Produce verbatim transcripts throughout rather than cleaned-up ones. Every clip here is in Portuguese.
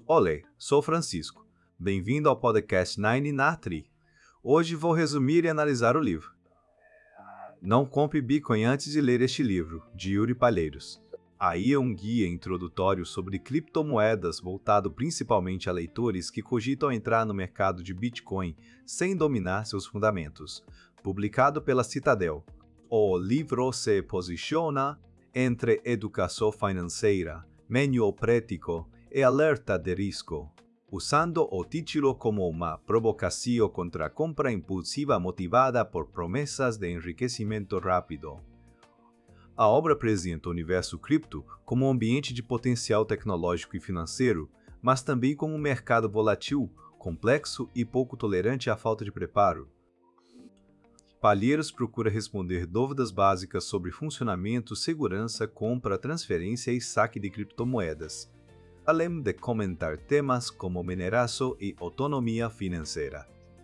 Olê, sou Francisco. Bem-vindo ao podcast Nine Natri. Hoje vou resumir e analisar o livro. Não compre Bitcoin antes de ler este livro, de Yuri Palheiros. Aí é um guia introdutório sobre criptomoedas voltado principalmente a leitores que cogitam entrar no mercado de Bitcoin sem dominar seus fundamentos. Publicado pela Citadel. O livro se posiciona entre educação financeira, manual prático e alerta de risco, usando o título como uma provocação contra a compra impulsiva motivada por promessas de enriquecimento rápido. A obra apresenta o universo cripto como um ambiente de potencial tecnológico e financeiro, mas também como um mercado volátil, complexo e pouco tolerante à falta de preparo. Palheiros procura responder dúvidas básicas sobre funcionamento, segurança, compra, transferência e saque de criptomoedas, além de comentar temas como mineração e autonomia financeira.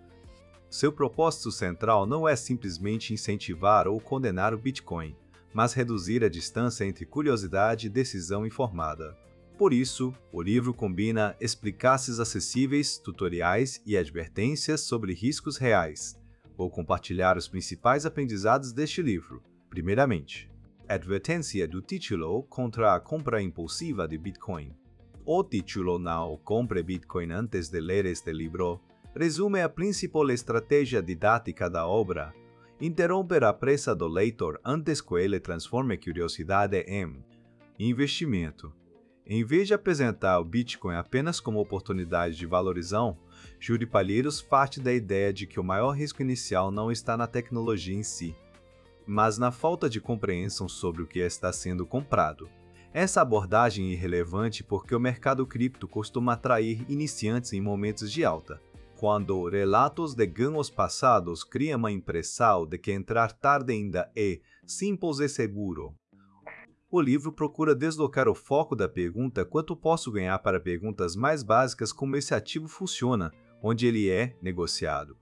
Seu propósito central não é simplesmente incentivar ou condenar o Bitcoin, mas reduzir a distância entre curiosidade e decisão informada. Por isso, o livro combina explicações acessíveis, tutoriais e advertências sobre riscos reais. Vou compartilhar os principais aprendizados deste livro. Primeiramente, advertência do título contra a compra impulsiva de Bitcoin. O título "Não compre Bitcoin antes de ler este livro" resume a principal estratégia didática da obra: interromper a pressa do leitor antes que ele transforme curiosidade em investimento. Em vez de apresentar o Bitcoin apenas como oportunidade de valorização, Yuri Palheiros parte da ideia de que o maior risco inicial não está na tecnologia em si, mas na falta de compreensão sobre o que está sendo comprado. Essa abordagem é irrelevante porque o mercado cripto costuma atrair iniciantes em momentos de alta, quando relatos de ganhos passados criam uma impressão de que entrar tarde ainda é simples e seguro. O livro procura deslocar o foco da pergunta quanto posso ganhar para perguntas mais básicas como esse ativo funciona, onde ele é negociado.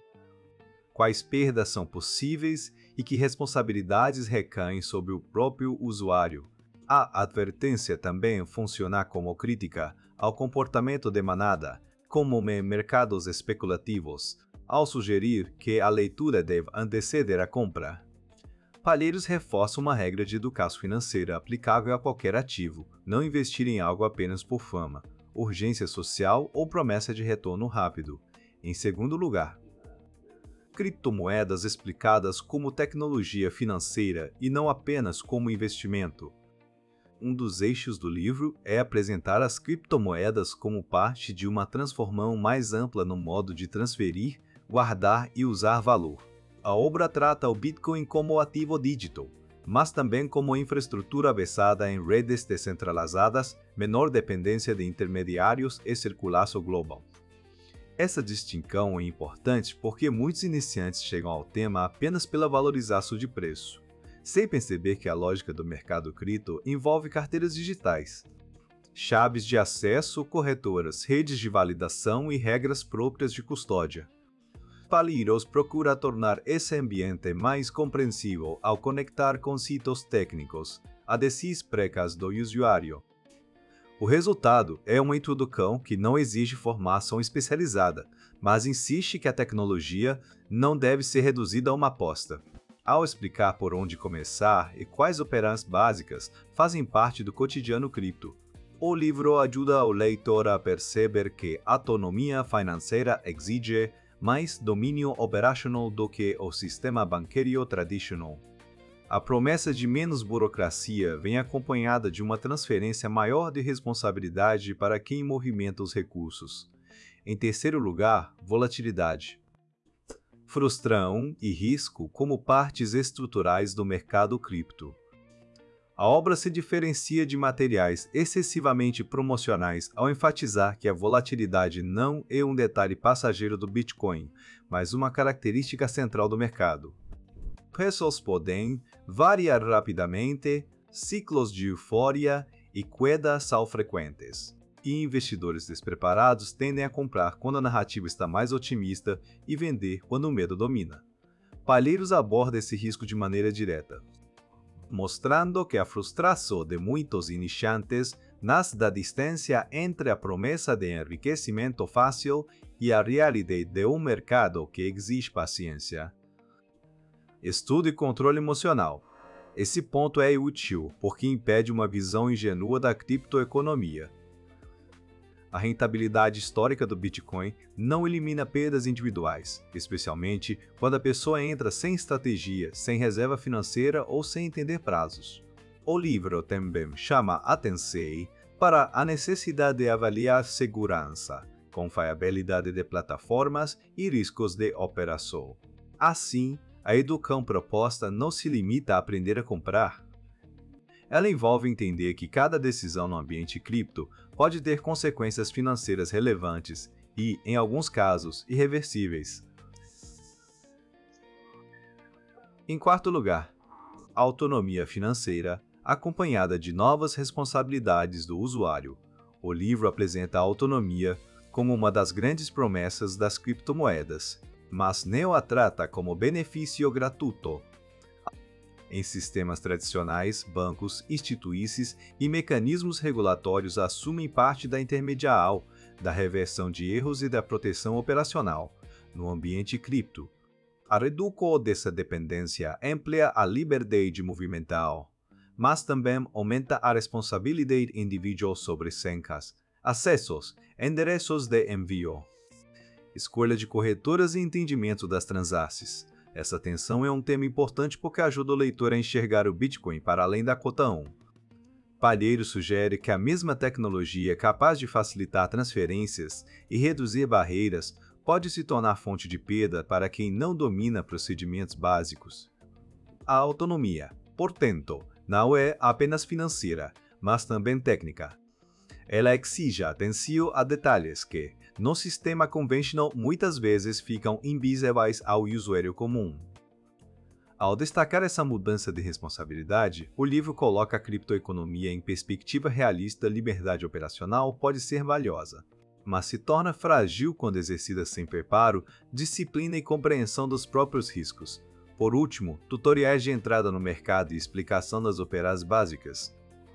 Quais perdas são possíveis e que responsabilidades recaem sobre o próprio usuário. A advertência também funciona como crítica ao comportamento de manada, como em mercados especulativos, ao sugerir que a leitura deve anteceder a compra. Palheiros reforça uma regra de educação financeira aplicável a qualquer ativo: não investir em algo apenas por fama, urgência social ou promessa de retorno rápido. Em segundo lugar, criptomoedas explicadas como tecnologia financeira e não apenas como investimento. Um dos eixos do livro é apresentar as criptomoedas como parte de uma transformação mais ampla no modo de transferir, guardar e usar valor. A obra trata o Bitcoin como ativo digital, mas também como infraestrutura basada em redes descentralizadas, menor dependência de intermediários e circulação global. Essa distinção é importante porque muitos iniciantes chegam ao tema apenas pela valorização de preço, sem perceber que a lógica do mercado cripto envolve carteiras digitais, chaves de acesso, corretoras, redes de validação e regras próprias de custódia. Palheiros procura tornar esse ambiente mais compreensível ao conectar conceitos técnicos a decis precas do usuário. O resultado é uma introdução que não exige formação especializada, mas insiste que a tecnologia não deve ser reduzida a uma aposta. Ao explicar por onde começar e quais operações básicas fazem parte do cotidiano cripto, o livro ajuda o leitor a perceber que a autonomia financeira exige mais domínio operacional do que o sistema bancario tradicional. A promessa de menos burocracia vem acompanhada de uma transferência maior de responsabilidade para quem movimenta os recursos. Em terceiro lugar, volatilidade. Frustração e risco como partes estruturais do mercado cripto. A obra se diferencia de materiais excessivamente promocionais ao enfatizar que a volatilidade não é um detalhe passageiro do Bitcoin, mas uma característica central do mercado. Preços podem variar rapidamente, ciclos de euforia e quedas são frequentes, e investidores despreparados tendem a comprar quando a narrativa está mais otimista e vender quando o medo domina. Palheiros aborda esse risco de maneira direta, mostrando que a frustração de muitos iniciantes nasce da distância entre a promessa de enriquecimento fácil e a realidade de um mercado que exige paciência. Estudo e controle emocional. Esse ponto é útil porque impede uma visão ingênua da criptoeconomia. A rentabilidade histórica do Bitcoin não elimina perdas individuais, especialmente quando a pessoa entra sem estratégia, sem reserva financeira ou sem entender prazos. O livro também chama atenção para a necessidade de avaliar segurança, confiabilidade de plataformas e riscos de operação. Assim, a educação proposta não se limita a aprender a comprar. Ela envolve entender que cada decisão no ambiente cripto pode ter consequências financeiras relevantes e, em alguns casos, irreversíveis. Em quarto lugar, autonomia financeira, acompanhada de novas responsabilidades do usuário. O livro apresenta a autonomia como uma das grandes promessas das criptomoedas, mas não a trata como benefício gratuito. Em sistemas tradicionais, bancos, instituições e mecanismos regulatórios assumem parte da intermediação, da reversão de erros e da proteção operacional. No ambiente cripto, a redução dessa dependência amplia a liberdade movimental, mas também aumenta a responsabilidade individual sobre senhas, acessos, endereços de envio, escolha de corretoras e entendimento das transações. Essa tensão é um tema importante porque ajuda o leitor a enxergar o Bitcoin para além da cota um. Palheiro sugere que a mesma tecnologia capaz de facilitar transferências e reduzir barreiras pode se tornar fonte de perda para quem não domina procedimentos básicos. A autonomia, portanto, não é apenas financeira, mas também técnica. Ela exige atenção a detalhes que, no sistema convencional, muitas vezes ficam invisíveis ao usuário comum. Ao destacar essa mudança de responsabilidade, o livro coloca a criptoeconomia em perspectiva realista. Liberdade operacional pode ser valiosa, mas se torna frágil quando exercida sem preparo, disciplina e compreensão dos próprios riscos. Por último, tutoriais de entrada no mercado e explicação das operações básicas.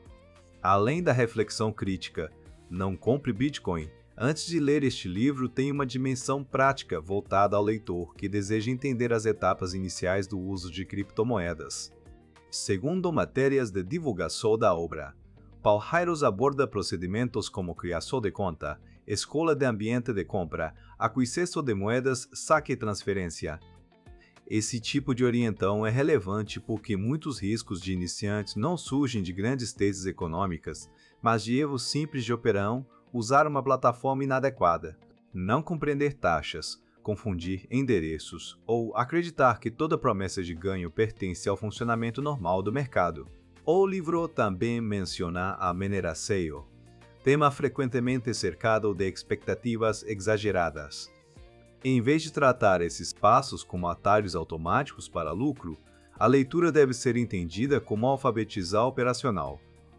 Além da reflexão crítica, não compre Bitcoin. Antes de ler este livro, tem uma dimensão prática voltada ao leitor que deseja entender as etapas iniciais do uso de criptomoedas. Segundo matérias de divulgação da obra, Palheiros aborda procedimentos como criação de conta, escolha de ambiente de compra, aquisição de moedas, saque e transferência. Esse tipo de orientação é relevante porque muitos riscos de iniciantes não surgem de grandes teses econômicas, mas de erros simples de operação, usar uma plataforma inadequada, não compreender taxas, confundir endereços ou acreditar que toda promessa de ganho pertence ao funcionamento normal do mercado. O livro também menciona a mineração, tema frequentemente cercado de expectativas exageradas. Em vez de tratar esses passos como atalhos automáticos para lucro, a leitura deve ser entendida como alfabetizar operacional.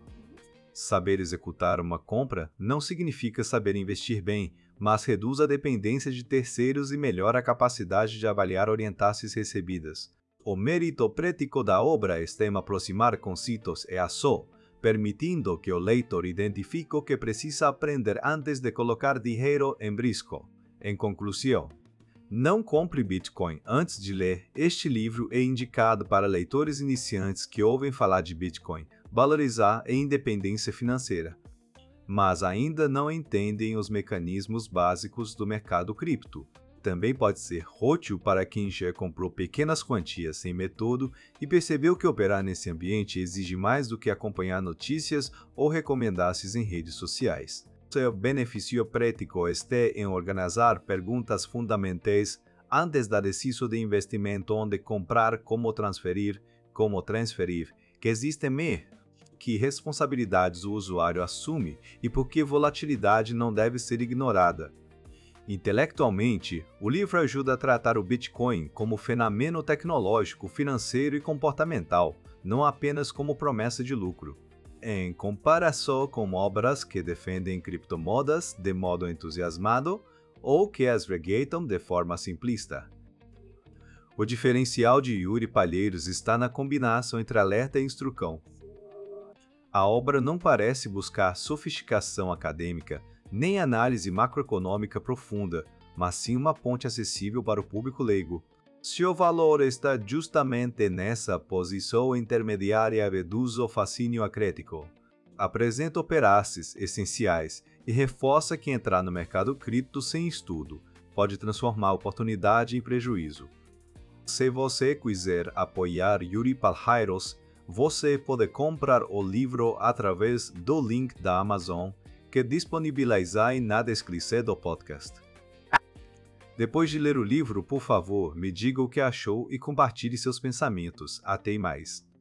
Saber executar uma compra não significa saber investir bem, mas reduz a dependência de terceiros e melhora a capacidade de avaliar orientações recebidas. O mérito prático da obra está em aproximar conceitos e ação, permitindo que o leitor identifique o que precisa aprender antes de colocar dinheiro em risco. Em conclusão, não compre Bitcoin antes de ler. Este livro é indicado para leitores iniciantes que ouvem falar de Bitcoin, valorizar e independência financeira, mas ainda não entendem os mecanismos básicos do mercado cripto. Também pode ser útil para quem já comprou pequenas quantias sem método e percebeu que operar nesse ambiente exige mais do que acompanhar notícias ou recomendações em redes sociais. Seu benefício prático está em organizar perguntas fundamentais antes da decisão de investimento, onde comprar, como transferir, como transferir, que existem me, que responsabilidades o usuário assume e por que volatilidade não deve ser ignorada. Intelectualmente, o livro ajuda a tratar o Bitcoin como fenômeno tecnológico, financeiro e comportamental, não apenas como promessa de lucro. Em comparação com obras que defendem criptomoedas de modo entusiasmado ou que as regatam de forma simplista. O diferencial de Yuri Palheiros está na combinação entre alerta e instrução. A obra não parece buscar sofisticação acadêmica nem análise macroeconômica profunda, mas sim uma ponte acessível para o público leigo. Seu valor está justamente nessa posição intermediária reduz o fascínio acrítico. Apresenta operações essenciais e reforça que entrar no mercado cripto sem estudo pode transformar oportunidade em prejuízo. Se você quiser apoiar Yuri Palhairos, você pode comprar o livro através do link da Amazon que disponibilizei na descrição do podcast. Depois de ler o livro, por favor, me diga o que achou e compartilhe seus pensamentos. Até mais!